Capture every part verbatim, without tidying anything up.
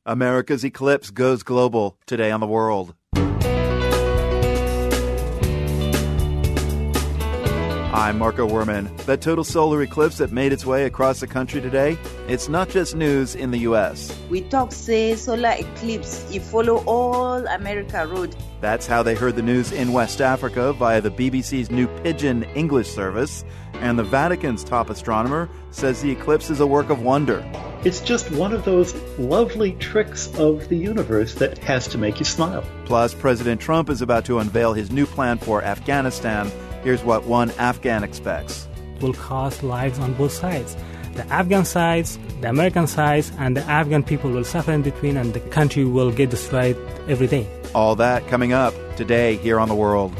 America's eclipse goes global today on The World. I'm Marco Werman. That total solar eclipse that made its way across the country today, it's not just news in the U S. We talk, say, solar eclipse, you follow all America road. That's how they heard the news in West Africa via the B B C's new Pidgin English service. And the Vatican's top astronomer says the eclipse is a work of wonder. It's just one of those lovely tricks of the universe that has to make you smile. Plus, President Trump is about to unveil his new plan for Afghanistan. Here's what one Afghan expects. It will cost lives on both sides. The Afghan sides, the American sides, and the Afghan people will suffer in between, and the country will get destroyed every day. All that coming up today here on The World.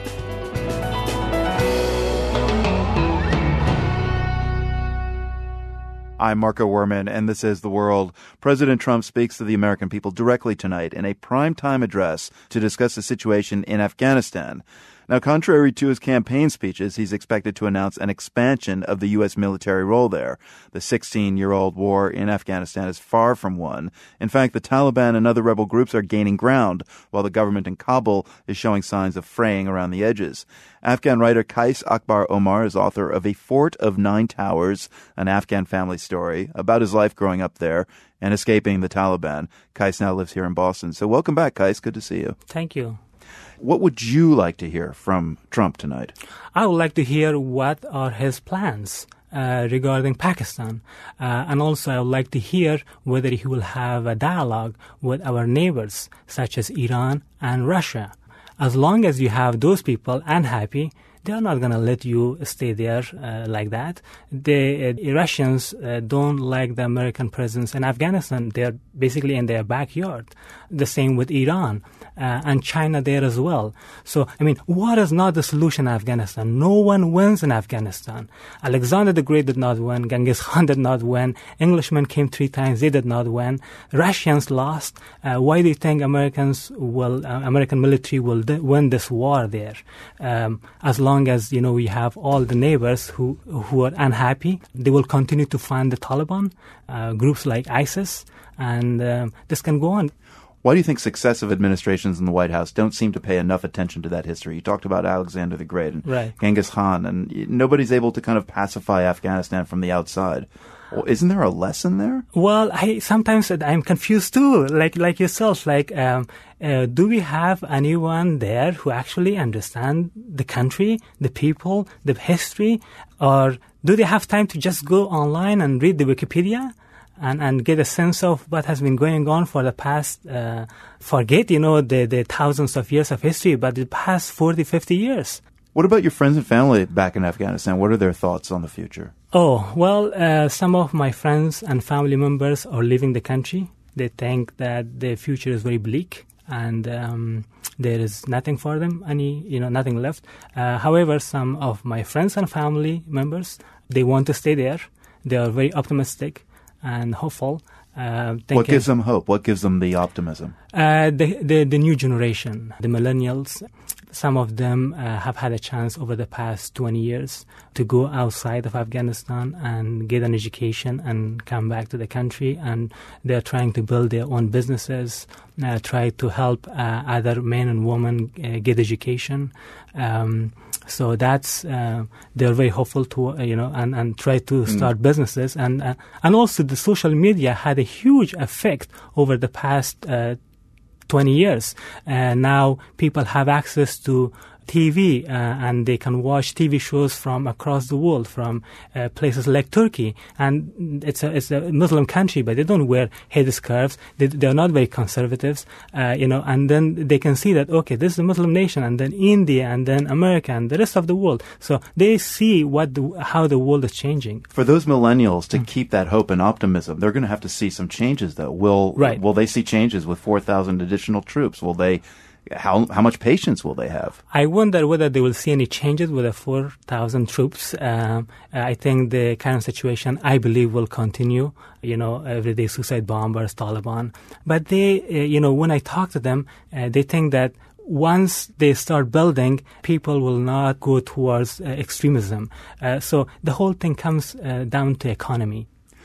I'm Marco Werman, and this is The World. President Trump speaks to the American people directly tonight in a primetime address to discuss the situation in Afghanistan. Now, contrary to his campaign speeches, he's expected to announce an expansion of the U S military role there. The sixteen-year-old war in Afghanistan is far from won. In fact, the Taliban and other rebel groups are gaining ground, while the government in Kabul is showing signs of fraying around the edges. Afghan writer Qais Akbar Omar is author of A Fort of Nine Towers, an Afghan family story about his life growing up there and escaping the Taliban. Qais now lives here in Boston. So welcome back, Qais. Good to see you. Thank you. What would you like to hear from Trump tonight? I would like to hear what are his plans uh, regarding Pakistan. Uh, and also I would like to hear whether he will have a dialogue with our neighbors, such as Iran and Russia. As long as you have those people unhappy, they're not going to let you stay there uh, like that. The uh, Russians uh, don't like the American presence in Afghanistan. They're basically in their backyard. The same with Iran uh, and China there as well. So, I mean, war is not the solution in Afghanistan. No one wins in Afghanistan. Alexander the Great did not win. Genghis Khan did not win. Englishmen came three times. They did not win. Russians lost. Uh, why do you think Americans will, uh, American military will d- win this war there? Um, as long As long as, you know, we have all the neighbors who who are unhappy, they will continue to fund the Taliban, uh, groups like ISIS, and um, this can go on. Why do you think successive administrations in the White House don't seem to pay enough attention to that history? You talked about Alexander the Great and right. Genghis Khan, and nobody's able to kind of pacify Afghanistan from the outside. Well, isn't there a lesson there? Well, I sometimes I'm confused too, like like yourself. Like, um, uh, do we have anyone there who actually understand the country, the people, the history, or do they have time to just go online and read the Wikipedia and, and get a sense of what has been going on for the past? Uh, forget, you know, the the thousands of years of history, but the past forty, fifty years. What about your friends and family back in Afghanistan? What are their thoughts on the future? Oh, well, uh, some of my friends and family members are leaving the country. They think that the future is very bleak and um, there is nothing for them, any, you know, nothing left. Uh, however, some of my friends and family members, they want to stay there. They are very optimistic and hopeful. Uh, what gives them hope? What gives them the optimism? Uh, the, the the new generation, the millennials. Some of them uh, have had a chance over the past twenty years to go outside of Afghanistan and get an education and come back to the country. And they're trying to build their own businesses, uh, try to help uh, other men and women uh, get education. Um, so that's uh, they're very hopeful to uh, you know and, and try to start mm. businesses. And uh, and also the social media had a huge effect over the past Uh, twenty years. And uh, now people have access to T V uh, and they can watch T V shows from across the world, from uh, places like Turkey. And it's a, it's a Muslim country, but they don't wear headscarves. They, they're not very conservatives, uh, you know, and then they can see that, okay, this is a Muslim nation, and then India, and then America, and the rest of the world. So they see what the, how the world is changing. For those millennials to mm. keep that hope and optimism, they're going to have to see some changes, though. Will, right. will they see changes with four thousand additional troops? Will they... How how much patience will they have? I wonder whether they will see any changes with the four thousand troops. Um, I think the current situation, I believe, will continue. You know, everyday suicide bombers, Taliban. But they, uh, you know, when I talk to them, uh, they think that once they start building, people will not go towards uh, extremism. Uh, so the whole thing comes uh, down to economy.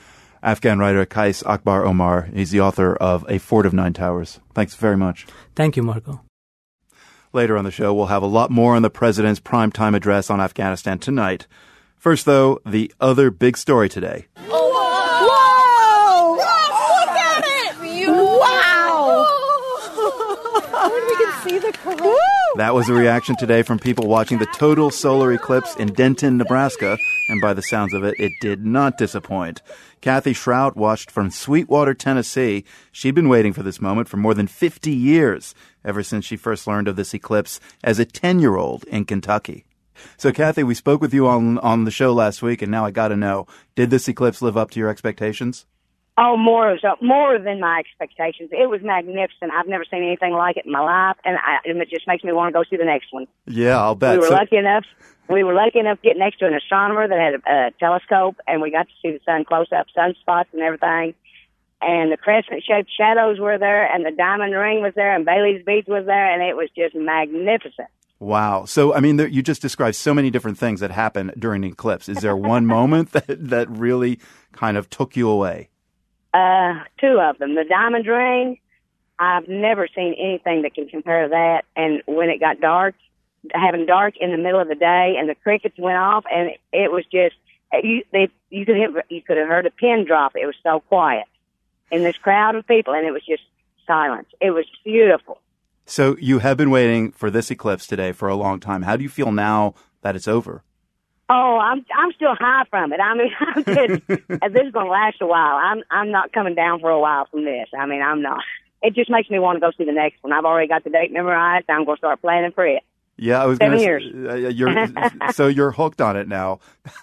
Afghan writer Qais Akbar Omar. He's the author of A Fort of Nine Towers. Thanks very much. Thank you, Marco. Later on the show, we'll have a lot more on the president's primetime address on Afghanistan tonight. First, though, the other big story today. Oh, whoa! Whoa! Look at it! Beautiful. Wow! Oh, we can see the color. That was a reaction today from people watching the total solar eclipse in Denton, Nebraska, and by the sounds of it, it did not disappoint. Kathy Shrout watched from Sweetwater, Tennessee. She'd been waiting for this moment for more than fifty years, ever since she first learned of this eclipse as a ten-year-old in Kentucky. So, Kathy, we spoke with you on on the show last week, and now I got to know, did this eclipse live up to your expectations? Oh, more so, more than my expectations. It was magnificent. I've never seen anything like it in my life, and, I, and it just makes me want to go see the next one. Yeah, I'll bet. We were so, lucky enough. We were lucky enough to get next to an astronomer that had a, a telescope, and we got to see the sun close up, sunspots and everything. And the crescent-shaped shadows were there, and the diamond ring was there, and Bailey's beads was there, and it was just magnificent. Wow. So, I mean, there, you just described so many different things that happened during the eclipse. Is there one moment that, that really kind of took you away? Uh, two of them. The diamond ring, I've never seen anything that can compare to that. And when it got dark, having dark in the middle of the day, and the crickets went off, and it was just you. They you could hear, you could have heard a pin drop. It was so quiet in this crowd of people, and it was just silence. It was beautiful. So you have been waiting for this eclipse today for a long time. How do you feel now that it's over? Oh, I'm I'm still high from it. I mean, I'm just, this is going to last a while. I'm I'm not coming down for a while from this. I mean, I'm not. It just makes me want to go see the next one. I've already got the date memorized. I'm going to start planning for it. Yeah, I was Seven gonna, years. Uh, you're, so you're hooked on it now,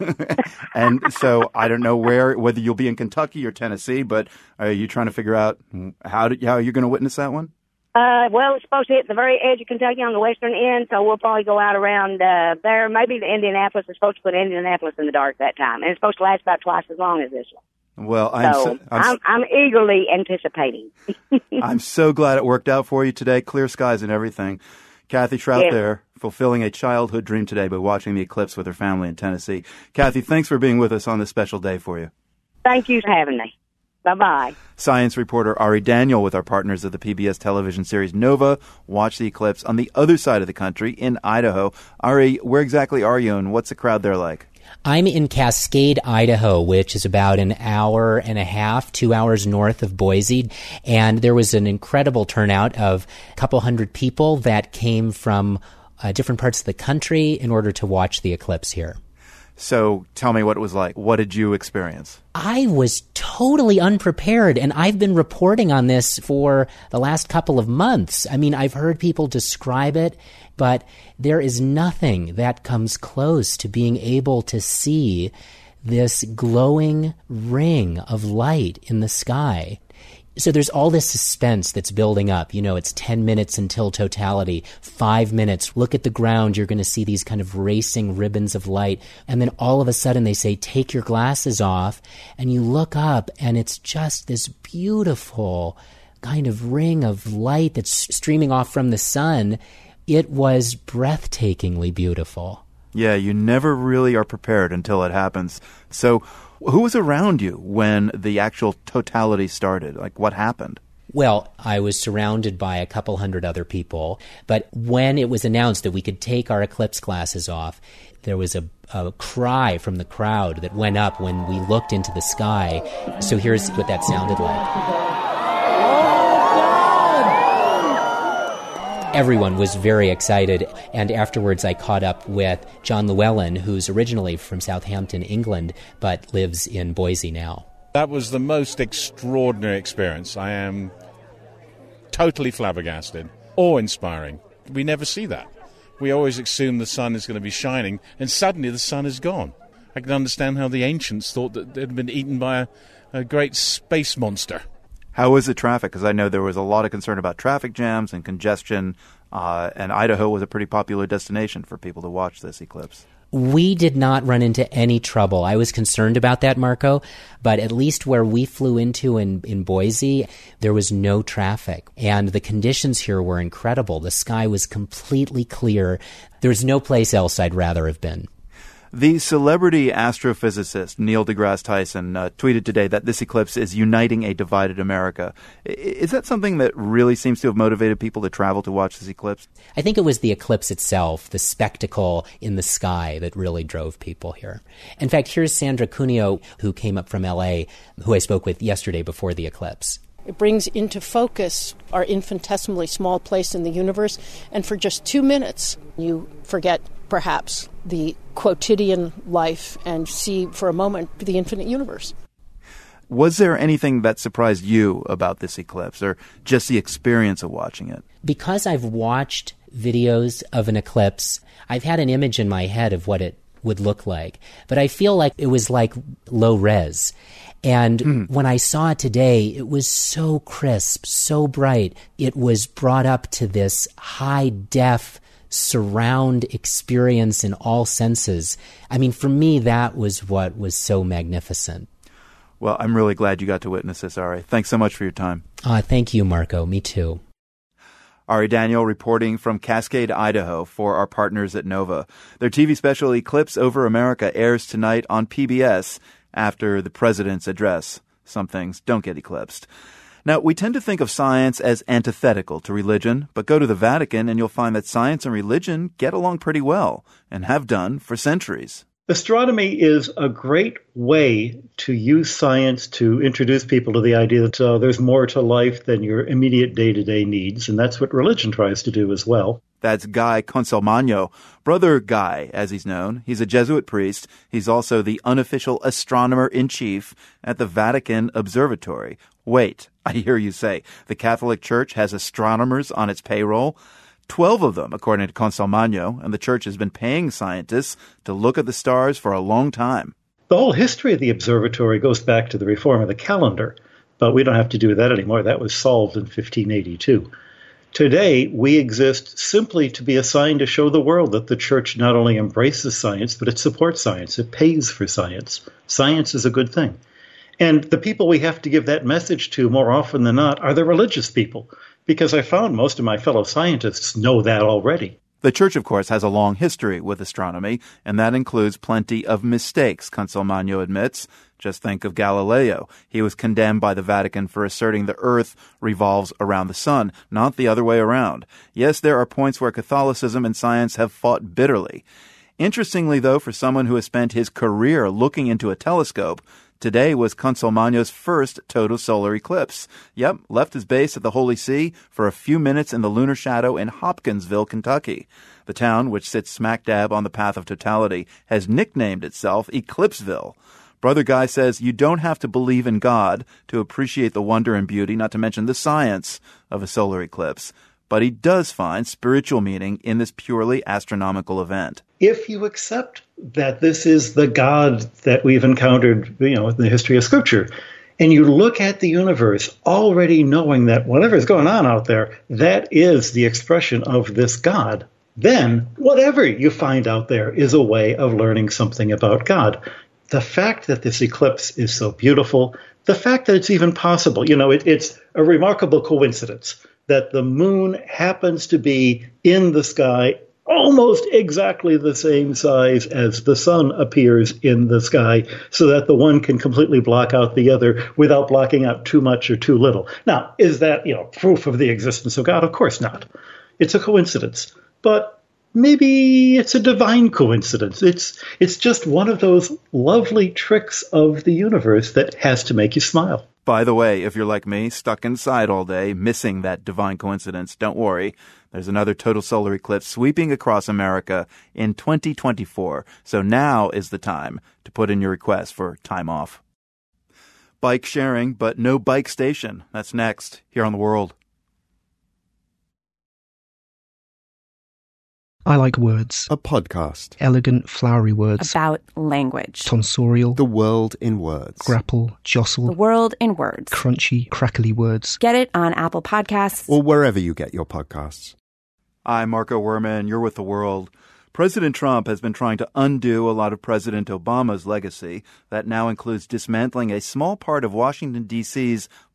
and so I don't know where whether you'll be in Kentucky or Tennessee, but are you trying to figure out how to, how you're going to witness that one? Uh, well, it's supposed to hit the very edge of Kentucky on the western end, so we'll probably go out around uh, there. Maybe the Indianapolis is supposed to put Indianapolis in the dark that time, and it's supposed to last about twice as long as this one. Well, I'm so, so, I'm, I'm, I'm eagerly anticipating. I'm so glad it worked out for you today. Clear skies and everything. Kathy Shrout yes. there, fulfilling a childhood dream today by watching the eclipse with her family in Tennessee. Kathy, thanks for being with us on this special day for you. Thank you for having me. Bye-bye. Science reporter Ari Daniel with our partners of the P B S television series Nova watched the eclipse on the other side of the country in Idaho. Ari, where exactly are you and what's the crowd there like? I'm in Cascade, Idaho, which is about an hour and a half, two hours north of Boise. And there was an incredible turnout of a couple hundred people that came from uh, different parts of the country in order to watch the eclipse here. So tell me what it was like. What did you experience? I was totally unprepared, and I've been reporting on this for the last couple of months. I mean, I've heard people describe it, but there is nothing that comes close to being able to see this glowing ring of light in the sky. So there's all this suspense that's building up. You know, it's ten minutes until totality, five minutes. Look at the ground. You're going to see these kind of racing ribbons of light. And then all of a sudden they say, take your glasses off. And you look up and it's just this beautiful kind of ring of light that's streaming off from the sun. It was breathtakingly beautiful. Yeah, you never really are prepared until it happens. So who was around you when the actual totality started? Like, what happened? Well, I was surrounded by a couple hundred other people, but when it was announced that we could take our eclipse glasses off, there was a, a cry from the crowd that went up when we looked into the sky. So here's what that sounded like. Everyone was very excited, and afterwards I caught up with John Llewellyn, who's originally from Southampton, England, but lives in Boise now. That was the most extraordinary experience. I am totally flabbergasted, awe-inspiring. We never see that. We always assume the sun is going to be shining, and suddenly the sun is gone. I can understand how the ancients thought that it had been eaten by a, a great space monster. How was the traffic? Because I know there was a lot of concern about traffic jams and congestion, uh, and Idaho was a pretty popular destination for people to watch this eclipse. We did not run into any trouble. I was concerned about that, Marco, but at least where we flew into in, in Boise, there was no traffic. And the conditions here were incredible. The sky was completely clear. There's no place else I'd rather have been. The celebrity astrophysicist Neil deGrasse Tyson uh, tweeted today that this eclipse is uniting a divided America. I- is that something that really seems to have motivated people to travel to watch this eclipse? I think it was the eclipse itself, the spectacle in the sky, that really drove people here. In fact, here's Sandra Cuneo, who came up from L A, who I spoke with yesterday before the eclipse. It brings into focus our infinitesimally small place in the universe, and for just two minutes, you forget, perhaps, the quotidian life and see for a moment the infinite universe. Was there anything that surprised you about this eclipse, or just the experience of watching it? Because I've watched videos of an eclipse, I've had an image in my head of what it would look like. But I feel like it was like low res. And mm. when I saw it today, it was so crisp, so bright. It was brought up to this high def surround experience in all senses. I mean, for me, that was what was so magnificent. Well, I'm really glad you got to witness this, Ari. Thanks so much for your time. Uh, thank you, Marco. Me too. Ari Daniel reporting from Cascade, Idaho for our partners at Nova. Their T V special Eclipse Over America airs tonight on P B S after the president's address. Some things don't get eclipsed. Now, we tend to think of science as antithetical to religion, but go to the Vatican and you'll find that science and religion get along pretty well and have done for centuries. Astronomy is a great way to use science to introduce people to the idea that uh, there's more to life than your immediate day-to-day needs, and that's what religion tries to do as well. That's Guy Consolmagno, Brother Guy, as he's known. He's a Jesuit priest. He's also the unofficial astronomer-in-chief at the Vatican Observatory. Wait, I hear you say, the Catholic Church has astronomers on its payroll? Twelve of them, according to Consolmagno, and the Church has been paying scientists to look at the stars for a long time. The whole history of the observatory goes back to the reform of the calendar, but we don't have to do that anymore. That was solved in fifteen eighty-two. Today, we exist simply to be assigned to show the world that the Church not only embraces science, but it supports science. It pays for science. Science is a good thing. And the people we have to give that message to more often than not are the religious people, because I found most of my fellow scientists know that already. The Church, of course, has a long history with astronomy, and that includes plenty of mistakes, Consolmagno admits. Just think of Galileo. He was condemned by the Vatican for asserting the Earth revolves around the sun, not the other way around. Yes, there are points where Catholicism and science have fought bitterly. Interestingly, though, for someone who has spent his career looking into a telescope, today was Consolmagno's first total solar eclipse. Yep, left his base at the Holy See for a few minutes in the lunar shadow in Hopkinsville, Kentucky. The town, which sits smack dab on the path of totality, has nicknamed itself Eclipseville. Brother Guy says you don't have to believe in God to appreciate the wonder and beauty, not to mention the science of a solar eclipse. But he does find spiritual meaning in this purely astronomical event. If you accept that this is the God that we've encountered, you know, in the history of Scripture, and you look at the universe already knowing that whatever is going on out there, that is the expression of this God, then whatever you find out there is a way of learning something about God. The fact that this eclipse is so beautiful, the fact that it's even possible, you know, it, it's a remarkable coincidence that the moon happens to be in the sky almost exactly the same size as the sun appears in the sky, so that the one can completely block out the other without blocking out too much or too little. Now, is that, you know, proof of the existence of God? Of course not. It's a coincidence. But maybe it's a divine coincidence. It's it's just one of those lovely tricks of the universe that has to make you smile. By the way, if you're like me, stuck inside all day, missing that divine coincidence, don't worry. There's another total solar eclipse sweeping across America in twenty twenty-four. So now is the time to put in your request for time off. Bike sharing, but no bike station. That's next here on The World. I Like Words. A podcast. Elegant, flowery words. About language. Tonsorial. The world in words. Grapple, jostle. The world in words. Crunchy, crackly words. Get it on Apple Podcasts. Or wherever you get your podcasts. I'm Marco Werman. You're with The World. President Trump has been trying to undo a lot of President Obama's legacy. That now includes dismantling a small part of Washington, D C's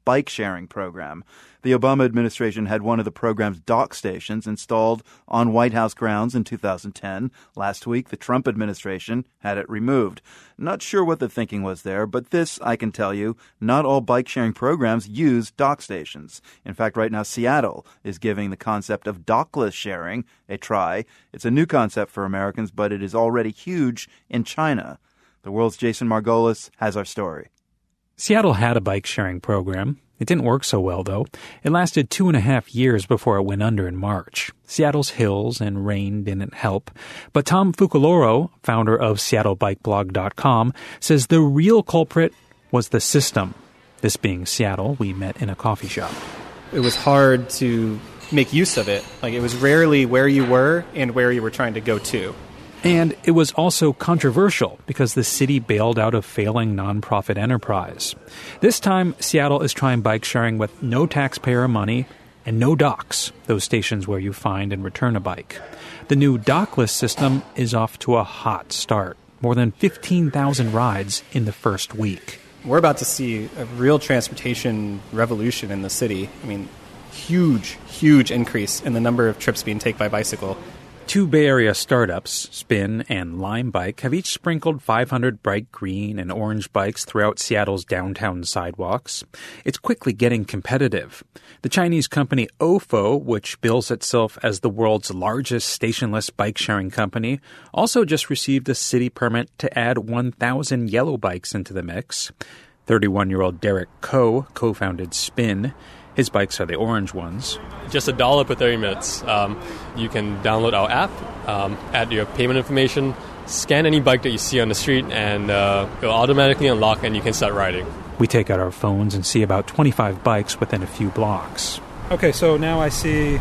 bike-sharing program. The Obama administration had one of the program's dock stations installed on White House grounds in two thousand ten. Last week, the Trump administration had it removed. Not sure what the thinking was there, but this, I can tell you, not all bike-sharing programs use dock stations. In fact, right now, Seattle is giving the concept of dockless sharing a try. It's a new concept for Americans, but it is already huge in China. The World's Jason Margolis has our story. Seattle had a bike-sharing program. It didn't work so well, though. It lasted two and a half years before it went under in March. Seattle's hills and rain didn't help. But Tom Fukuloro, founder of Seattle Bike Blog dot com, says the real culprit was the system. This being Seattle, we met in a coffee shop. It was hard to make use of it. Like, it was rarely where you were and where you were trying to go to. And it was also controversial because the city bailed out a failing nonprofit enterprise. This time, Seattle is trying bike sharing with no taxpayer money and no docks, those stations where you find and return a bike. The new dockless system is off to a hot start. More than fifteen thousand rides in the first week. We're about to see a real transportation revolution in the city. I mean, huge, huge increase in the number of trips being taken by bicycle. Two Bay Area startups, Spin and Lime Bike, have each sprinkled five hundred bright green and orange bikes throughout Seattle's downtown sidewalks. It's quickly getting competitive. The Chinese company O F O, which bills itself as the world's largest stationless bike-sharing company, also just received a city permit to add one thousand yellow bikes into the mix. thirty-one-year-old Derek Koh co-founded Spin. His bikes are the orange ones. Just a dollar per thirty minutes. Um, you can download our app, um, add your payment information, scan any bike that you see on the street, and uh, it'll automatically unlock and you can start riding. We take out our phones and see about twenty-five bikes within a few blocks. Okay, so now I see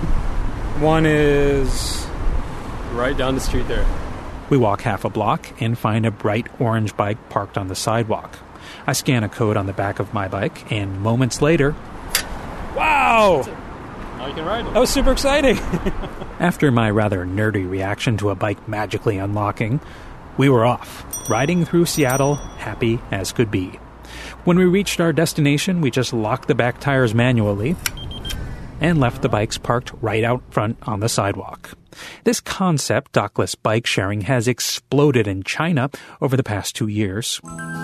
one is right down the street there. We walk half a block and find a bright orange bike parked on the sidewalk. I scan a code on the back of my bike, and moments later... Wow! Now you can ride it. That was super exciting. After my rather nerdy reaction to a bike magically unlocking, we were off, riding through Seattle, happy as could be. When we reached our destination, we just locked the back tires manually and left the bikes parked right out front on the sidewalk. This concept, dockless bike sharing, has exploded in China over the past two years.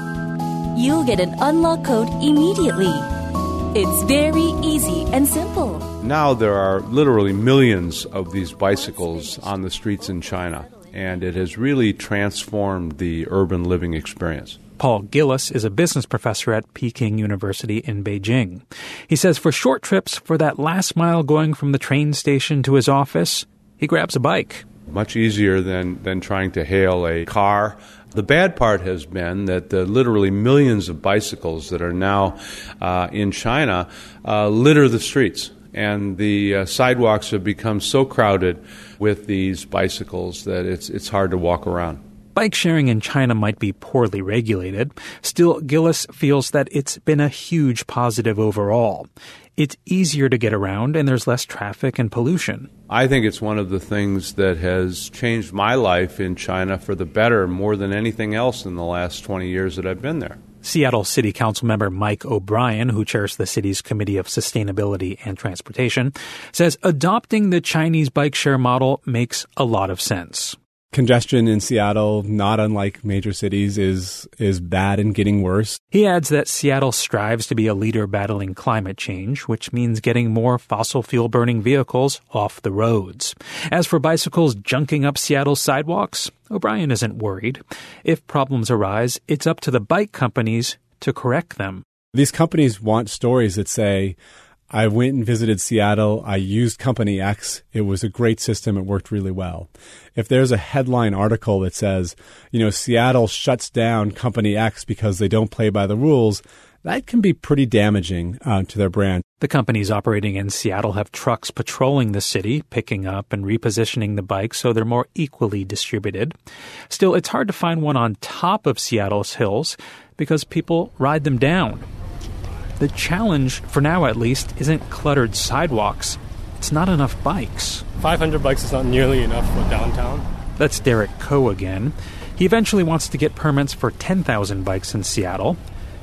You'll get an unlock code immediately. It's very easy and simple. Now there are literally millions of these bicycles on the streets in China, and it has really transformed the urban living experience. Paul Gillis is a business professor at Peking University in Beijing. He says for short trips, for that last mile going from the train station to his office, he grabs a bike. Much easier than, than trying to hail a car. The bad part has been that the literally millions of bicycles that are now uh, in China uh, litter the streets. And the uh, sidewalks have become so crowded with these bicycles that it's it's hard to walk around. Bike sharing in China might be poorly regulated. Still, Gillis feels that it's been a huge positive overall. It's easier to get around and there's less traffic and pollution. I think it's one of the things that has changed my life in China for the better more than anything else in the last twenty years that I've been there. Seattle City Council member Mike O'Brien, who chairs the city's Committee of Sustainability and Transportation, says adopting the Chinese bike share model makes a lot of sense. Congestion in Seattle, not unlike major cities, is is bad and getting worse. He adds that Seattle strives to be a leader battling climate change, which means getting more fossil fuel-burning vehicles off the roads. As for bicycles junking up Seattle's sidewalks, O'Brien isn't worried. If problems arise, it's up to the bike companies to correct them. These companies want stories that say, I went and visited Seattle. I used Company X. It was a great system. It worked really well. If there's a headline article that says, you know, Seattle shuts down Company X because they don't play by the rules, that can be pretty damaging uh, to their brand. The companies operating in Seattle have trucks patrolling the city, picking up and repositioning the bikes so they're more equally distributed. Still, it's hard to find one on top of Seattle's hills because people ride them down. The challenge, for now at least, isn't cluttered sidewalks. It's not enough bikes. five hundred bikes is not nearly enough for downtown. That's Derek Koh again. He eventually wants to get permits for ten thousand bikes in Seattle.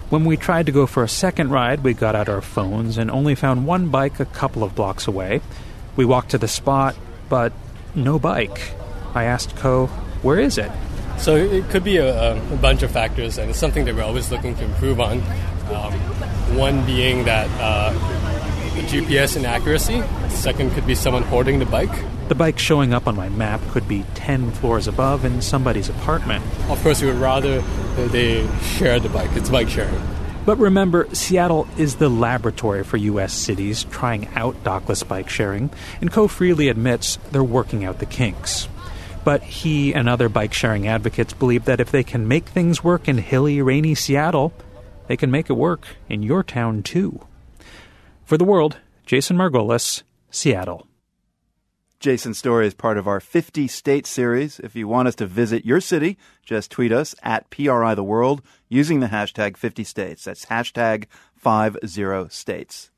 When we tried to go for a second ride, we got out our phones and only found one bike a couple of blocks away. We walked to the spot, but no bike. I asked Ko, where is it? So it could be a, a bunch of factors, and it's something that we're always looking to improve on. Um, one being that uh, the G P S inaccuracy. Second could be someone hoarding the bike. The bike showing up on my map could be ten floors above in somebody's apartment. Of course, we would rather that they share the bike. It's bike sharing. But remember, Seattle is the laboratory for U S cities trying out dockless bike sharing, and Ko freely admits they're working out the kinks. But he and other bike-sharing advocates believe that if they can make things work in hilly, rainy Seattle, they can make it work in your town, too. For The World, Jason Margolis, Seattle. Jason's story is part of our fifty state series. If you want us to visit your city, just tweet us at P R I The World using the hashtag fifty states. That's hashtag fifty states.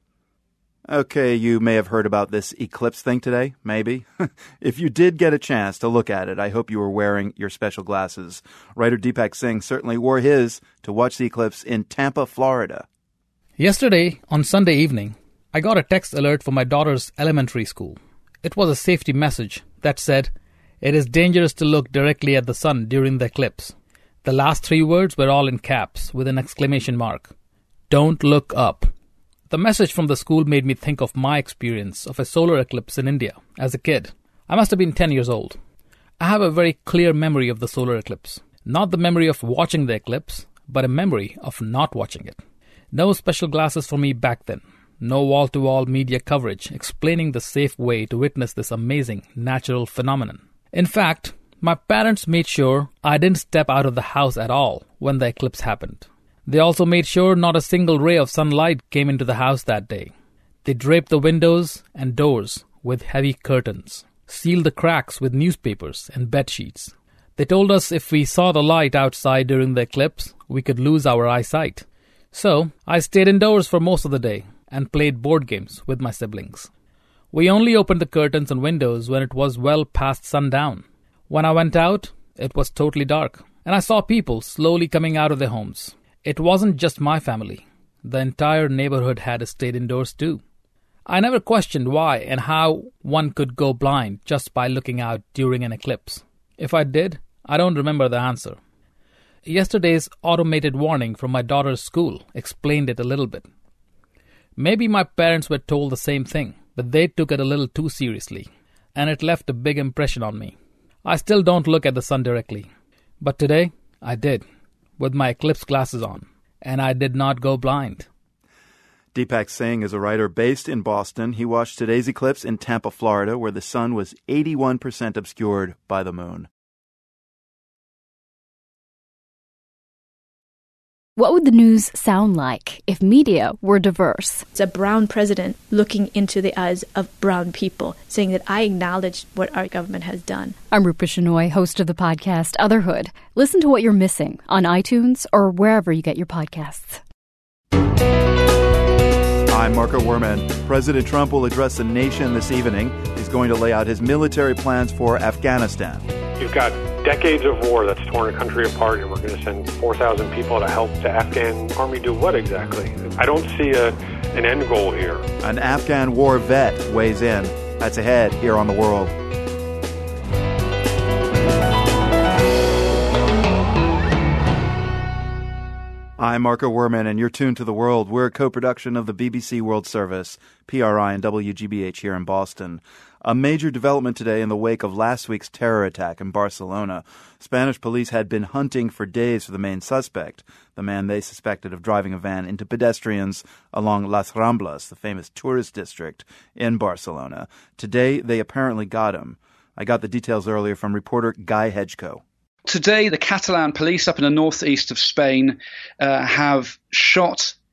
Okay, you may have heard about this eclipse thing today, maybe. If you did get a chance to look at it, I hope you were wearing your special glasses. Writer Deepak Singh certainly wore his to watch the eclipse in Tampa, Florida. Yesterday, on Sunday evening, I got a text alert from my daughter's elementary school. It was a safety message that said, "It is dangerous to look directly at the sun during the eclipse." The last three words were all in caps with an exclamation mark. Don't look up. The message from the school made me think of my experience of a solar eclipse in India as a kid. I must have been ten years old. I have a very clear memory of the solar eclipse. Not the memory of watching the eclipse, but a memory of not watching it. No special glasses for me back then. No wall-to-wall media coverage explaining the safe way to witness this amazing natural phenomenon. In fact, my parents made sure I didn't step out of the house at all when the eclipse happened. They also made sure not a single ray of sunlight came into the house that day. They draped the windows and doors with heavy curtains, sealed the cracks with newspapers and bed sheets. They told us if we saw the light outside during the eclipse, we could lose our eyesight. So I stayed indoors for most of the day and played board games with my siblings. We only opened the curtains and windows when it was well past sundown. When I went out, it was totally dark, and I saw people slowly coming out of their homes. It wasn't just my family. The entire neighborhood had stayed indoors too. I never questioned why and how one could go blind just by looking out during an eclipse. If I did, I don't remember the answer. Yesterday's automated warning from my daughter's school explained it a little bit. Maybe my parents were told the same thing, but they took it a little too seriously, and it left a big impression on me. I still don't look at the sun directly, but today I did, with my eclipse glasses on, and I did not go blind. Deepak Singh is a writer based in Boston. He watched today's eclipse in Tampa, Florida, where the sun was eighty-one percent obscured by the moon. What would the news sound like if media were diverse? It's a brown president looking into the eyes of brown people, saying that I acknowledge what our government has done. I'm Rupa Shenoy, host of the podcast Otherhood. Listen to what you're missing on iTunes or wherever you get your podcasts. I'm Marco Werman. President Trump will address the nation this evening. He's going to lay out his military plans for Afghanistan. You've got decades of war that's torn a country apart, and we're going to send four thousand people to help the Afghan army do what exactly? I don't see a, an end goal here. An Afghan war vet weighs in. That's ahead here on The World. I'm Marco Werman, and you're tuned to The World. We're a co-production of the B B C World Service, P R I, and W G B H here in Boston. A major development today in the wake of last week's terror attack in Barcelona. Spanish police had been hunting for days for the main suspect, the man they suspected of driving a van into pedestrians along Las Ramblas, the famous tourist district in Barcelona. Today, they apparently got him. I got the details earlier from reporter Guy Hedgecoe. Today, the Catalan police up in the northeast of Spain uh, have shot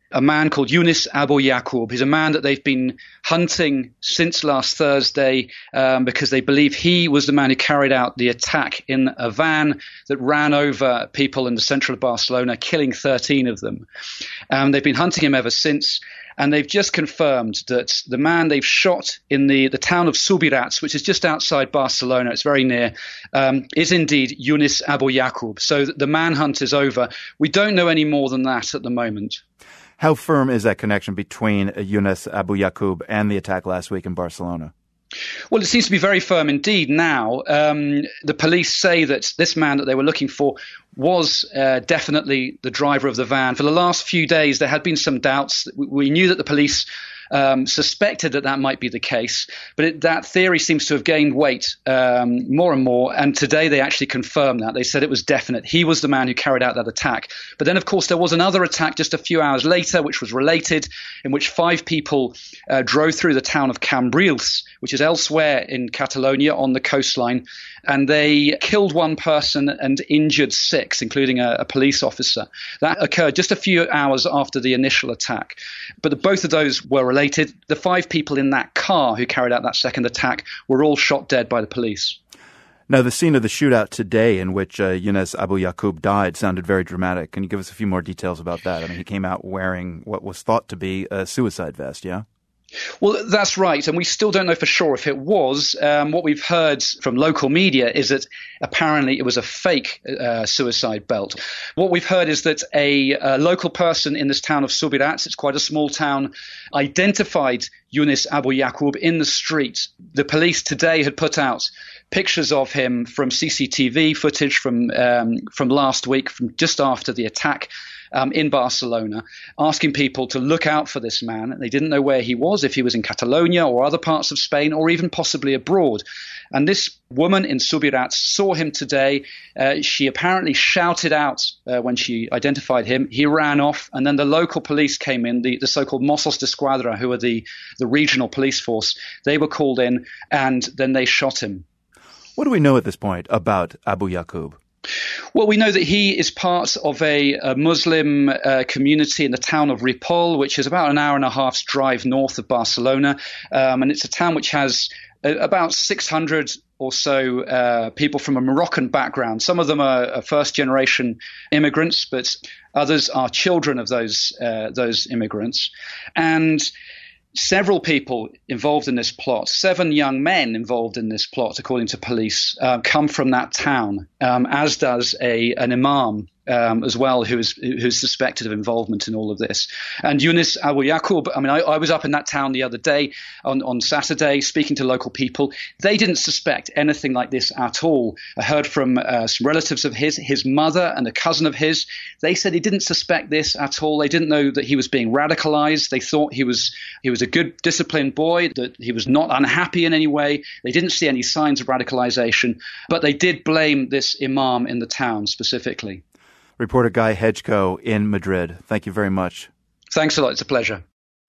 a man called Yunus Abu Yaqub. He's a man that they've been hunting since last Thursday um, because they believe he was the man who carried out the attack in a van that ran over people in the centre of Barcelona, killing thirteen of them. Um, they've been hunting him ever since. And they've just confirmed that the man they've shot in the, the town of Subirats, which is just outside Barcelona, it's very near, um, is indeed Yunus Abu Yaqub. So the manhunt is over. We don't know any more than that at the moment. How firm is that connection between Yunus Abu Yaqub and the attack last week in Barcelona? Well, it seems to be very firm indeed now. Um, the police say that this man that they were looking for was uh, definitely the driver of the van. For the last few days, there had been some doubts. We knew that the police um, suspected that that might be the case, but it, that theory seems to have gained weight um, more and more. And today they actually confirmed that. They said it was definite. He was the man who carried out that attack. But then, of course, there was another attack just a few hours later, which was related, in which five people uh, drove through the town of Cambrils, which is elsewhere in Catalonia on the coastline, and they killed one person and injured six, including a, a police officer. That occurred just a few hours after the initial attack. But the, both of those were related. The five people in that car who carried out that second attack were all shot dead by the police. Now, the scene of the shootout today in which uh, Yunus Abu Yaqub died sounded very dramatic. Can you give us a few more details about that? I mean, he came out wearing what was thought to be a suicide vest, yeah? Well, that's right. And we still don't know for sure if it was. Um, what we've heard from local media is that apparently it was a fake uh, suicide belt. What we've heard is that a, a local person in this town of Subirats, it's quite a small town, identified Yunus Abu Yaqub in the street. The police today had put out pictures of him from C C T V footage from um, from last week, from just after the attack. Um, in Barcelona, asking people to look out for this man. They didn't know where he was, if he was in Catalonia or other parts of Spain or even possibly abroad. And this woman in Subirats saw him today. Uh, she apparently shouted out uh, when she identified him. He ran off, and then the local police came in, the, the so-called Mossos d'Esquadra, who are the, the regional police force. They were called in, and then they shot him. What do we know at this point about Abu Yaqub? Well, we know that he is part of a, a Muslim uh, community in the town of Ripoll, which is about an hour and a half's drive north of Barcelona. Um, and it's a town which has uh, about six hundred or so uh, people from a Moroccan background. Some of them are, are first-generation immigrants, but others are children of those uh, those immigrants. And several people involved in this plot, seven young men involved in this plot, according to police, uh, come from that town, um, as does a an imam um, as well, who is who's suspected of involvement in all of this. And Yunus Abu Yaqub, I mean, I, I was up in that town the other day on, on Saturday speaking to local people. They didn't suspect anything like this at all. I heard from uh, some relatives of his, his mother and a cousin of his. They said he didn't suspect this at all. They didn't know that he was being radicalized. They thought he was he was a good, disciplined boy, that he was not unhappy in any way. They didn't see any signs of radicalization, but they did blame this imam in the town specifically. Reporter Guy Hedgecoe in Madrid. Thank you very much. Thanks a lot. It's a pleasure.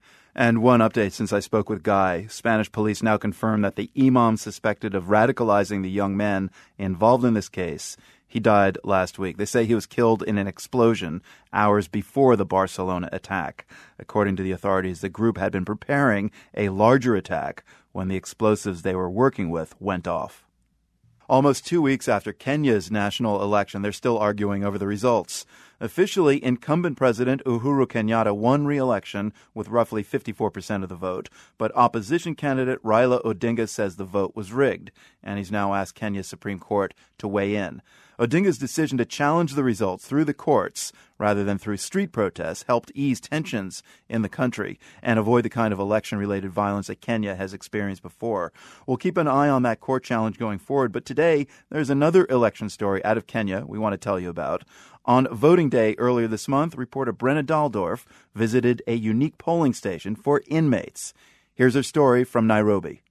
And one update since I spoke with Guy. Spanish police now confirm that the imam suspected of radicalizing the young men involved in this case, he died last week. They say he was killed in an explosion hours before the Barcelona attack. According to the authorities, the group had been preparing a larger attack when the explosives they were working with went off. Almost two weeks after Kenya's national election, they're still arguing over the results. Officially, incumbent President Uhuru Kenyatta won re-election with roughly fifty-four percent of the vote, but opposition candidate Raila Odinga says the vote was rigged, and he's now asked Kenya's Supreme Court to weigh in. Odinga's decision to challenge the results through the courts rather than through street protests helped ease tensions in the country and avoid the kind of election-related violence that Kenya has experienced before. We'll keep an eye on that court challenge going forward, but today there's another election story out of Kenya we want to tell you about. On voting day earlier this month, reporter Brenna Daldorf visited a unique polling station for inmates. Here's her story from Nairobi.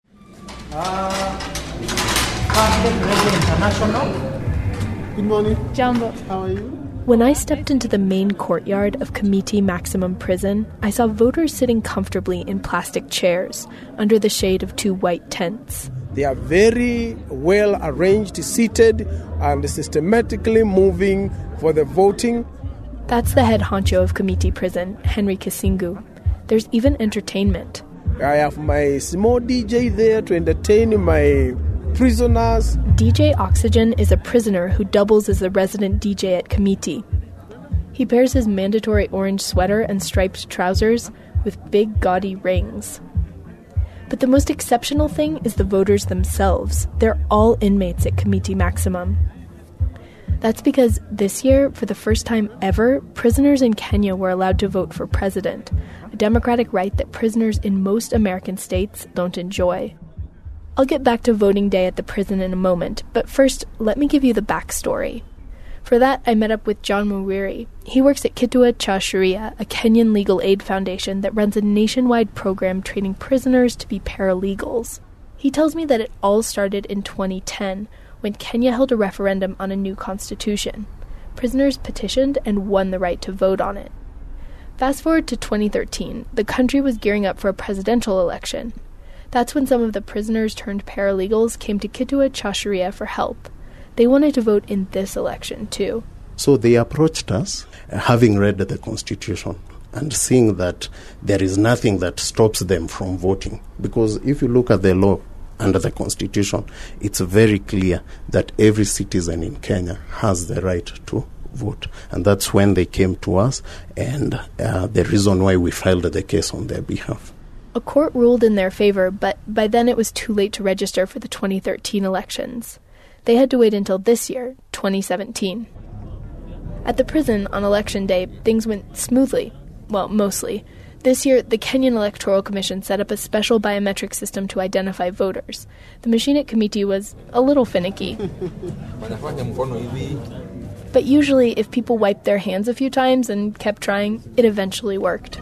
Good morning. Jumbo. How are you? When I stepped into the main courtyard of Kamiti Maximum Prison, I saw voters sitting comfortably in plastic chairs under the shade of two white tents. They are very well arranged, seated, and systematically moving for the voting. That's the head honcho of Kamiti Prison, Henry Kisingu. There's even entertainment. I have my small D J there to entertain my prisoners. D J Oxygen is a prisoner who doubles as the resident D J at Kamiti. He pairs his mandatory orange sweater and striped trousers with big gaudy rings. But the most exceptional thing is the voters themselves. They're all inmates at Kamiti Maximum. That's because this year, for the first time ever, prisoners in Kenya were allowed to vote for president, a democratic right that prisoners in most American states don't enjoy. I'll get back to voting day at the prison in a moment, but first, let me give you the backstory. For that, I met up with John Muwiri. He works at Kitua Cha Sharia, a Kenyan legal aid foundation that runs a nationwide program training prisoners to be paralegals. He tells me that it all started in twenty ten, when Kenya held a referendum on a new constitution. Prisoners petitioned and won the right to vote on it. Fast forward to twenty thirteen, the country was gearing up for a presidential election. That's when some of the prisoners turned paralegals came to Kitua Cha Sharia for help. They wanted to vote in this election, too. So they approached us, having read the Constitution and seeing that there is nothing that stops them from voting. Because if you look at the law under the Constitution, it's very clear that every citizen in Kenya has the right to vote. And that's when they came to us, and uh, the reason why we filed the case on their behalf. A court ruled in their favor, but by then it was too late to register for the twenty thirteen elections. They had to wait until this year, twenty seventeen. At the prison on election day, things went smoothly. Well, mostly. This year, the Kenyan Electoral Commission set up a special biometric system to identify voters. The machine at Kamiti was a little finicky. But usually, if people wiped their hands a few times and kept trying, it eventually worked.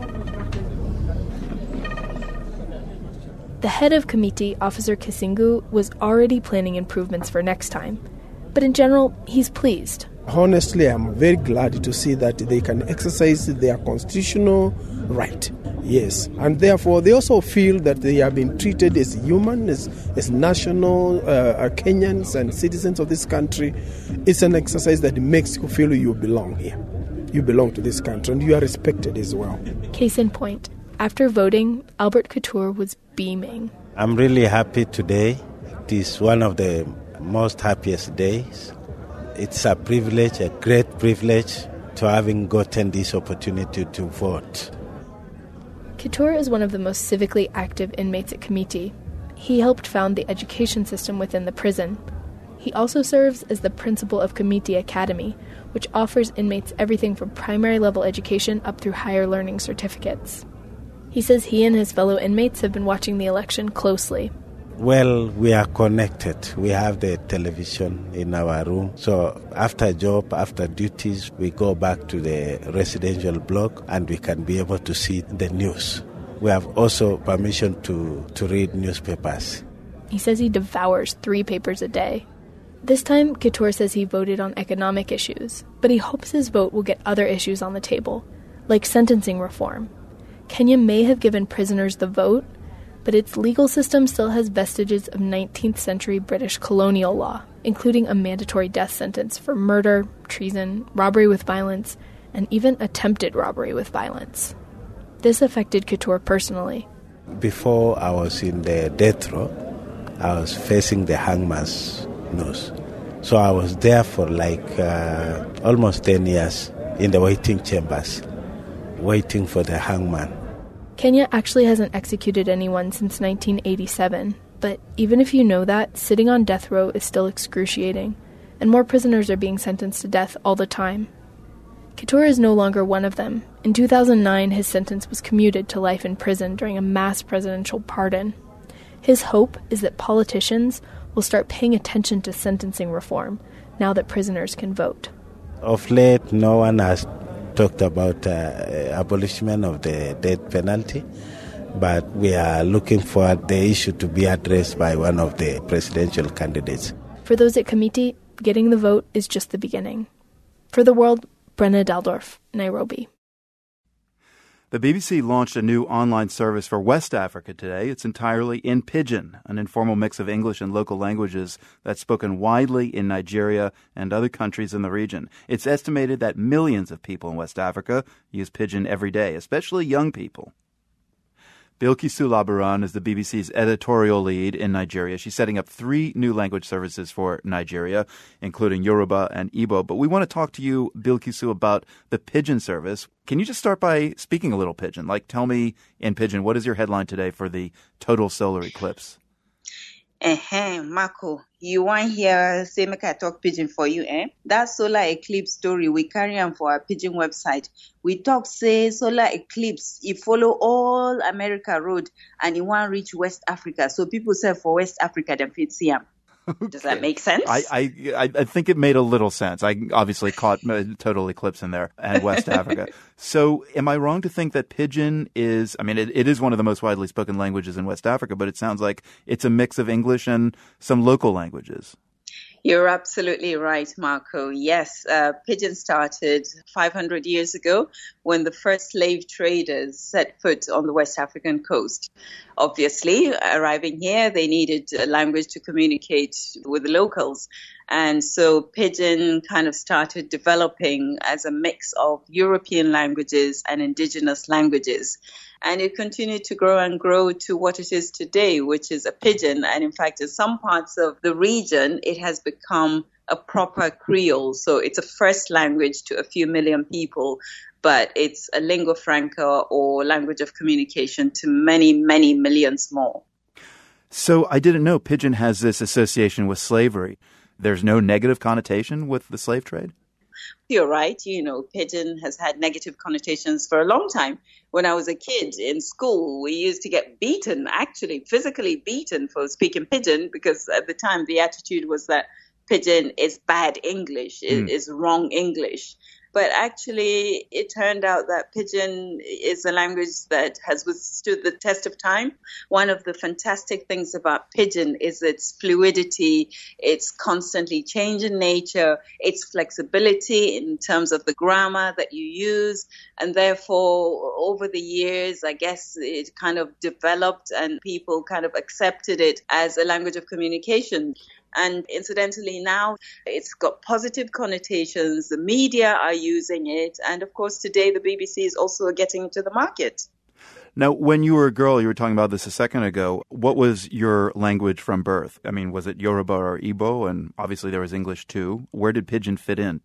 The head of Kamiti, Officer Kisingu, was already planning improvements for next time. But in general, he's pleased. Honestly, I'm very glad to see that they can exercise their constitutional right. Yes. And therefore, they also feel that they have been treated as human, as, as national uh, Kenyans and citizens of this country. It's an exercise that makes you feel you belong here. You belong to this country and you are respected as well. Case in point. After voting, Albert Couture was beaming. I'm really happy today. It is one of the most happiest days. It's a privilege, a great privilege, to having gotten this opportunity to vote. Couture is one of the most civically active inmates at Kamiti. He helped found the education system within the prison. He also serves as the principal of Kamiti Academy, which offers inmates everything from primary level education up through higher learning certificates. He says he and his fellow inmates have been watching the election closely. Well, we are connected. We have the television in our room. So after job, after duties, we go back to the residential block and we can be able to see the news. We have also permission to, to read newspapers. He says he devours three papers a day. This time, Couture says he voted on economic issues, but he hopes his vote will get other issues on the table, like sentencing reform. Kenya may have given prisoners the vote, but its legal system still has vestiges of nineteenth century British colonial law, including a mandatory death sentence for murder, treason, robbery with violence, and even attempted robbery with violence. This affected Couture personally. Before I was in the death row, I was facing the hangman's noose. So I was there for like uh, almost ten years in the waiting chambers, waiting for the hangman. Kenya actually hasn't executed anyone since nineteen eighty-seven, but even if you know that, sitting on death row is still excruciating, and more prisoners are being sentenced to death all the time. Couture is no longer one of them. In two thousand nine, his sentence was commuted to life in prison during a mass presidential pardon. His hope is that politicians will start paying attention to sentencing reform now that prisoners can vote. Of late, no one has talked about uh, abolishment of the death penalty, but we are looking for the issue to be addressed by one of the presidential candidates. For those at Kamiti, getting the vote is just the beginning. For The World, Brenna Daldorf, Nairobi. The B B C launched a new online service for West Africa today. It's entirely in Pidgin, an informal mix of English and local languages that's spoken widely in Nigeria and other countries in the region. It's estimated that millions of people in West Africa use Pidgin every day, especially young people. Bilkisu Labaran is the B B C's editorial lead in Nigeria. She's setting up three new language services for Nigeria, including Yoruba and Igbo. But we want to talk to you, Bilkisu, about the Pidgin service. Can you just start by speaking a little Pidgin? Like, tell me in Pidgin, what is your headline today for the total solar eclipse? Uh-huh, Marco, you want hear say make I talk Pidgin for you, eh? That solar eclipse story we carry on for our Pidgin website. We talk say solar eclipse, it follow all America road and it want reach West Africa. So people say for West Africa, them fit see am. Okay. Does that make sense? I, I I think it made a little sense. I obviously caught total eclipse in there and West Africa. So am I wrong to think that Pidgin is, I mean, it, it is one of the most widely spoken languages in West Africa, but it sounds like it's a mix of English and some local languages. You're absolutely right, Marco. Yes, uh, Pidgin started five hundred years ago when the first slave traders set foot on the West African coast. Obviously, arriving here, they needed a language to communicate with the locals. And so Pidgin kind of started developing as a mix of European languages and indigenous languages. And it continued to grow and grow to what it is today, which is a Pidgin. And in fact, in some parts of the region, it has become a proper Creole. So it's a first language to a few million people, but it's a lingua franca or language of communication to many, many millions more. So I didn't know Pidgin has this association with slavery. There's no negative connotation with the slave trade? You're right. You know, Pidgin has had negative connotations for a long time. When I was a kid in school, we used to get beaten, actually physically beaten for speaking Pidgin, because at the time the attitude was that Pidgin is bad English, mm. is, is wrong English. But actually, it turned out that Pidgin is a language that has withstood the test of time. One of the fantastic things about Pidgin is its fluidity, its constantly changing nature, its flexibility in terms of the grammar that you use. And therefore, over the years, I guess it kind of developed and people kind of accepted it as a language of communication. And incidentally, now it's got positive connotations. The media are using it. And of course, today the B B C is also getting into the market. Now, when you were a girl, you were talking about this a second ago. What was your language from birth? I mean, was it Yoruba or Igbo? And obviously there was English too. Where did Pidgin fit in?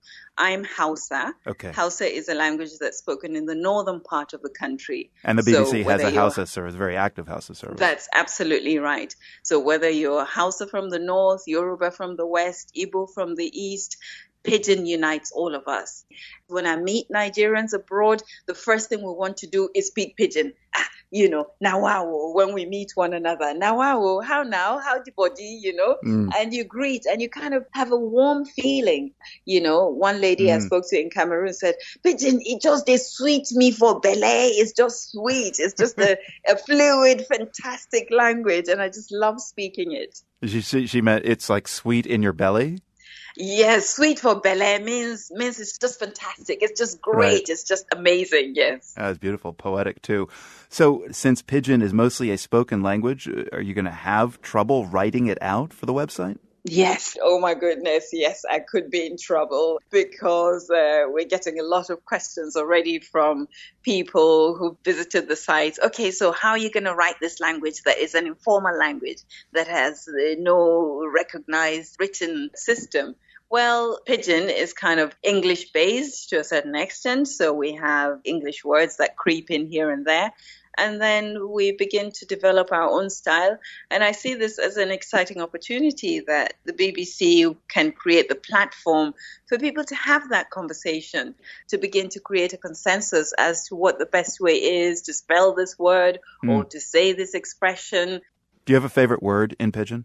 I'm Hausa. Okay. Hausa is a language that's spoken in the northern part of the country. And the B B C so has a Hausa service, very active Hausa service. That's absolutely right. So whether you're Hausa from the north, Yoruba from the west, Igbo from the east, Pidgin unites all of us. When I meet Nigerians abroad, the first thing we want to do is speak Pidgin. Ah, you know, nawawo, when we meet one another. Nawawo, how now? How the body, you know? Mm. And you greet and you kind of have a warm feeling. You know, one lady mm. I spoke to in Cameroon said, Pidgin, it just they sweet me for belly. It's just sweet. It's just a, a fluid, fantastic language. And I just love speaking it. She, she meant it's like sweet in your belly? Yes, sweet for belly means means it's just fantastic. It's just great. Right. It's just amazing. Yes. That's beautiful, poetic too. So since Pidgin is mostly a spoken language, are you going to have trouble writing it out for the website? Yes. Oh, my goodness. Yes, I could be in trouble because uh, we're getting a lot of questions already from people who visited the site. Okay, so how are you going to write this language that is an informal language that has uh, no recognized written system? Well, Pidgin is kind of English-based to a certain extent. So we have English words that creep in here and there. And then we begin to develop our own style. And I see this as an exciting opportunity that the B B C can create the platform for people to have that conversation, to begin to create a consensus as to what the best way is to spell this word mm. or to say this expression. Do you have a favorite word in Pidgin?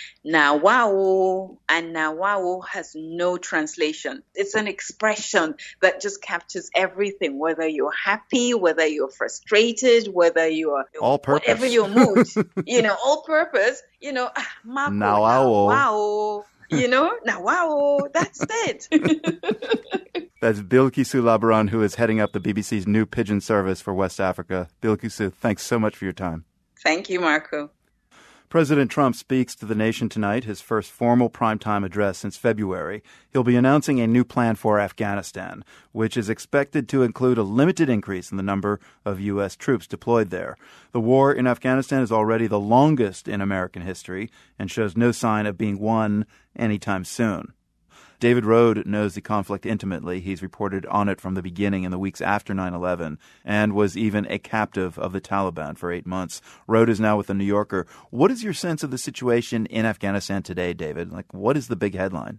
Nawao, and Nawao has no translation. It's an expression that just captures everything, whether you're happy, whether you're frustrated, whether you're all purpose, whatever your mood, you know, all purpose, you know, Marco, Nawao. Nawao, you know, Nawao, that's it. That's Bilkisu Labaran, who is heading up the B B C's new pigeon service for West Africa. Bilkisu, thanks so much for your time. Thank you, Marco. President Trump speaks to the nation tonight, his first formal primetime address since February. He'll be announcing a new plan for Afghanistan, which is expected to include a limited increase in the number of U S troops deployed there. The war in Afghanistan is already the longest in American history and shows no sign of being won anytime soon. David Rohde knows the conflict intimately. He's reported on it from the beginning in the weeks after nine eleven and was even a captive of the Taliban for eight months. Rohde is now with The New Yorker. What is your sense of the situation in Afghanistan today, David? Like, what is the big headline?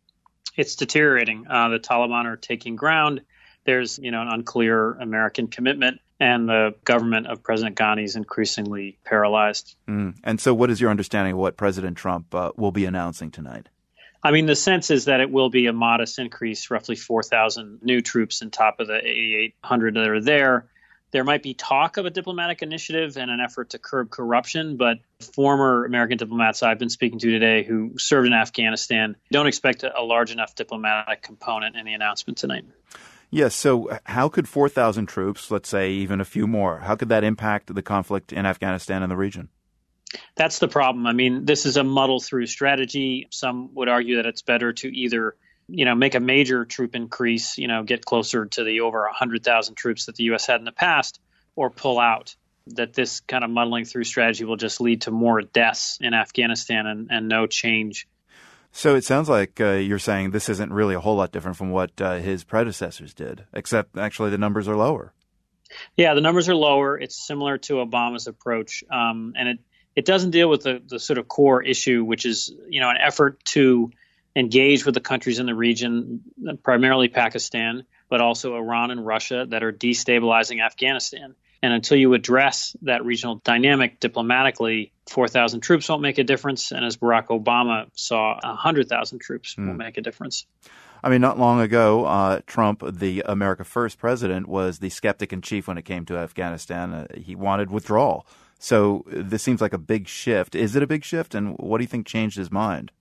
It's deteriorating. Uh, the Taliban are taking ground. There's, you know, an unclear American commitment, and the government of President Ghani is increasingly paralyzed. Mm. And so what is your understanding of what President Trump uh, will be announcing tonight? I mean, the sense is that it will be a modest increase, roughly four thousand new troops on top of the eighty-eight hundred that are there. There might be talk of a diplomatic initiative and an effort to curb corruption, but former American diplomats I've been speaking to today who served in Afghanistan don't expect a large enough diplomatic component in the announcement tonight. Yes, so how could four thousand troops, let's say even a few more, how could that impact the conflict in Afghanistan and the region? That's the problem. I mean, this is a muddle-through strategy. Some would argue that it's better to either, you know, make a major troop increase, you know, get closer to the over one hundred thousand troops that the U S had in the past, or pull out. That this kind of muddling through strategy will just lead to more deaths in Afghanistan and, and no change. So it sounds like uh, you're saying this isn't really a whole lot different from what uh, his predecessors did, except actually the numbers are lower. Yeah, the numbers are lower. It's similar to Obama's approach, um, and it It doesn't deal with the, the sort of core issue, which is, you know, an effort to engage with the countries in the region, primarily Pakistan, but also Iran and Russia, that are destabilizing Afghanistan. And until you address that regional dynamic diplomatically, four thousand troops won't make a difference. And as Barack Obama saw, one hundred thousand troops mm. will make a difference. I mean, not long ago, uh, Trump, the America First president, was the skeptic in chief when it came to Afghanistan. Uh, he wanted withdrawal. So this seems like a big shift. Is it a big shift? And what do you think changed his mind?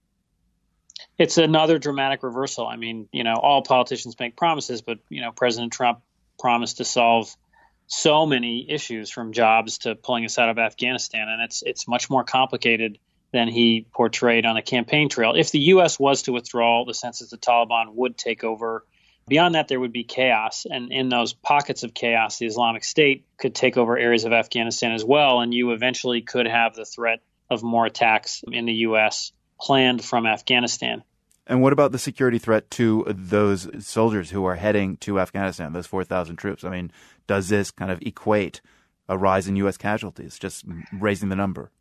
It's another dramatic reversal. I mean, you know, all politicians make promises, but, you know, President Trump promised to solve so many issues from jobs to pulling us out of Afghanistan. And it's it's much more complicated than he portrayed on the campaign trail. If the U S was to withdraw, the sense is the Taliban would take over. Beyond that, there would be chaos. And in those pockets of chaos, the Islamic State could take over areas of Afghanistan as well. And you eventually could have the threat of more attacks in the U S planned from Afghanistan. And what about the security threat to those soldiers who are heading to Afghanistan, those four thousand troops? I mean, does this kind of equate a rise in U S casualties, just raising the number?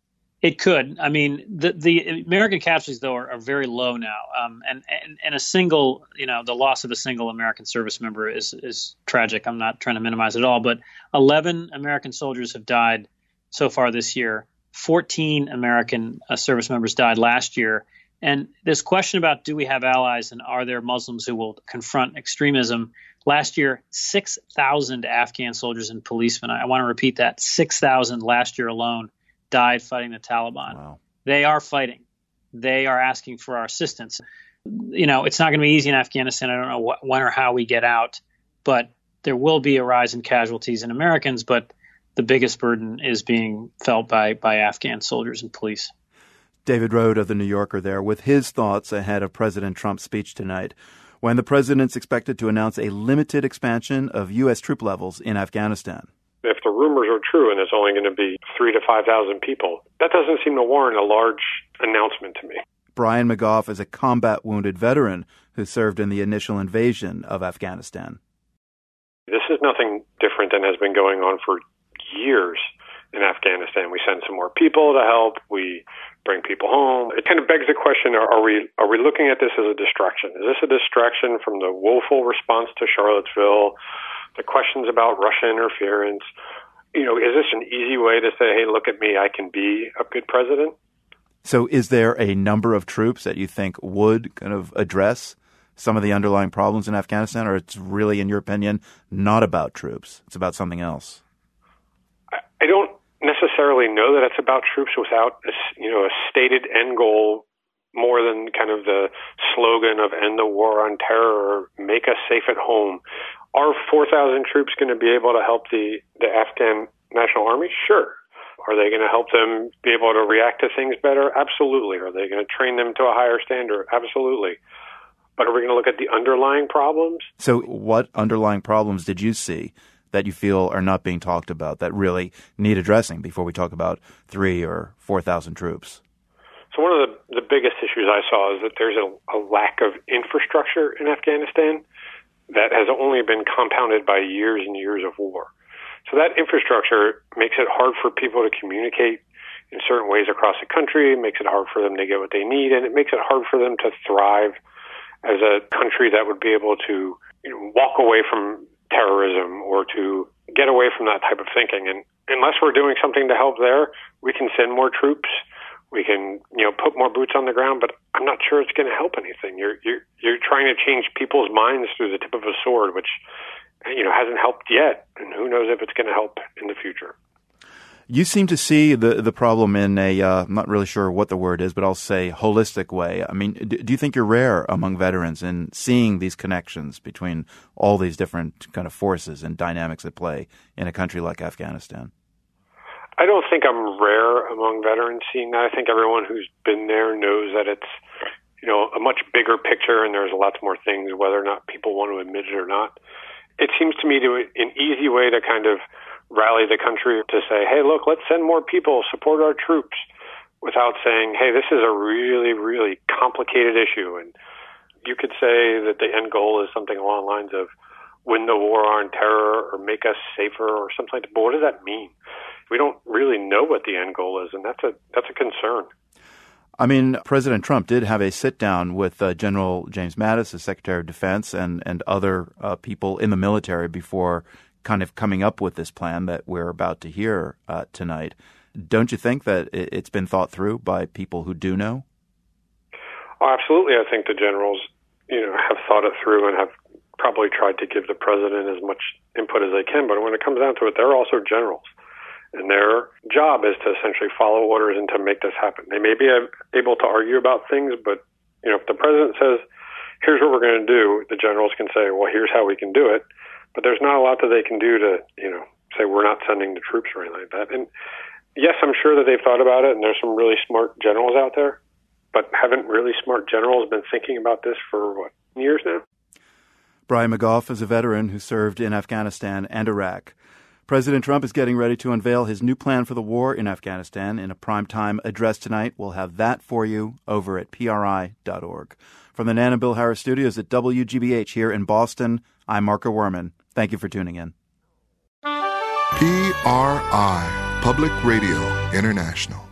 It could. I mean, the, the American casualties, though, are, are very low now. Um, and, and, and a single, you know, the loss of a single American service member is, is tragic. I'm not trying to minimize it at all. But eleven American soldiers have died so far this year. fourteen American uh, service members died last year. And this question about do we have allies and are there Muslims who will confront extremism? Last year, six thousand Afghan soldiers and policemen, I, I want to repeat that, six thousand last year alone, died fighting the Taliban. Wow. They are fighting. They are asking for our assistance. You know, it's not going to be easy in Afghanistan. I don't know what, when or how we get out, but there will be a rise in casualties in Americans, but the biggest burden is being felt by, by Afghan soldiers and police. David Rohde of The New Yorker there with his thoughts ahead of President Trump's speech tonight, when the president's expected to announce a limited expansion of U S troop levels in Afghanistan. If the rumors are true and it's only going to be three to five thousand people, that doesn't seem to warrant a large announcement to me. Brian McGough is a combat wounded veteran who served in the initial invasion of Afghanistan. This is nothing different than has been going on for years in Afghanistan. We send some more people to help. We bring people home. It kind of begs the question, are we are we looking at this as a distraction? Is this a distraction from the woeful response to Charlottesville, the questions about Russia interference? You know, is this an easy way to say, hey, look at me, I can be a good president? So is there a number of troops that you think would kind of address some of the underlying problems in Afghanistan, or it's really, in your opinion, not about troops? It's about something else? I, I don't necessarily know that it's about troops without a, you know, a stated end goal more than kind of the slogan of end the war on terror or make us safe at home. Are four thousand troops going to be able to help the, the Afghan National Army? Sure. Are they going to help them be able to react to things better? Absolutely. Are they going to train them to a higher standard? Absolutely. But are we going to look at the underlying problems? So what underlying problems did you see that you feel are not being talked about that really need addressing before we talk about three or four thousand troops? So one of the, the biggest issues I saw is that there's a, a lack of infrastructure in Afghanistan that has only been compounded by years and years of war. So that infrastructure makes it hard for people to communicate in certain ways across the country, it makes it hard for them to get what they need, and it makes it hard for them to thrive as a country that would be able to, you know, walk away from terrorism or to get away from that type of thinking. And unless we're doing something to help there, we can send more troops, we can, you know, put more boots on the ground, but I'm not sure it's going to help anything. You're you're you're trying to change people's minds through the tip of a sword, which, you know, hasn't helped yet, and who knows if it's going to help in the future. You seem to see the the problem in a, uh, I'm not really sure what the word is, but I'll say holistic way. I mean, do, do you think you're rare among veterans in seeing these connections between all these different kind of forces and dynamics at play in a country like Afghanistan? I don't think I'm rare among veterans seeing that. I think everyone who's been there knows that it's, you know, a much bigger picture and there's lots more things, whether or not people want to admit it or not. It seems to me to an easy way to kind of rally the country to say, hey, look, let's send more people, support our troops, without saying, hey, this is a really, really complicated issue. And you could say that the end goal is something along the lines of win the war on terror or make us safer or something like that. But what does that mean? We don't really know what the end goal is, and that's a that's a concern. I mean, President Trump did have a sit-down with uh, General James Mattis, the Secretary of Defense, and, and other uh, people in the military before kind of coming up with this plan that we're about to hear uh, tonight. Don't you think that it's been thought through by people who do know? Oh, absolutely. I think the generals, you know, have thought it through and have probably tried to give the president as much input as they can. But when it comes down to it, they're also generals. And their job is to essentially follow orders and to make this happen. They may be able to argue about things, but, you know, if the president says, here's what we're going to do, the generals can say, well, here's how we can do it. But there's not a lot that they can do to, you know, say we're not sending the troops or anything like that. And yes, I'm sure that they've thought about it, and there's some really smart generals out there. But haven't really smart generals been thinking about this for, what, years now? Brian McGough is a veteran who served in Afghanistan and Iraq. President Trump is getting ready to unveil his new plan for the war in Afghanistan in a primetime address tonight. We'll have that for you over at P R I dot org. From the Nan and Bill Harris studios at W G B H here in Boston, I'm Marco Werman. Thank you for tuning in. P R I, Public Radio International.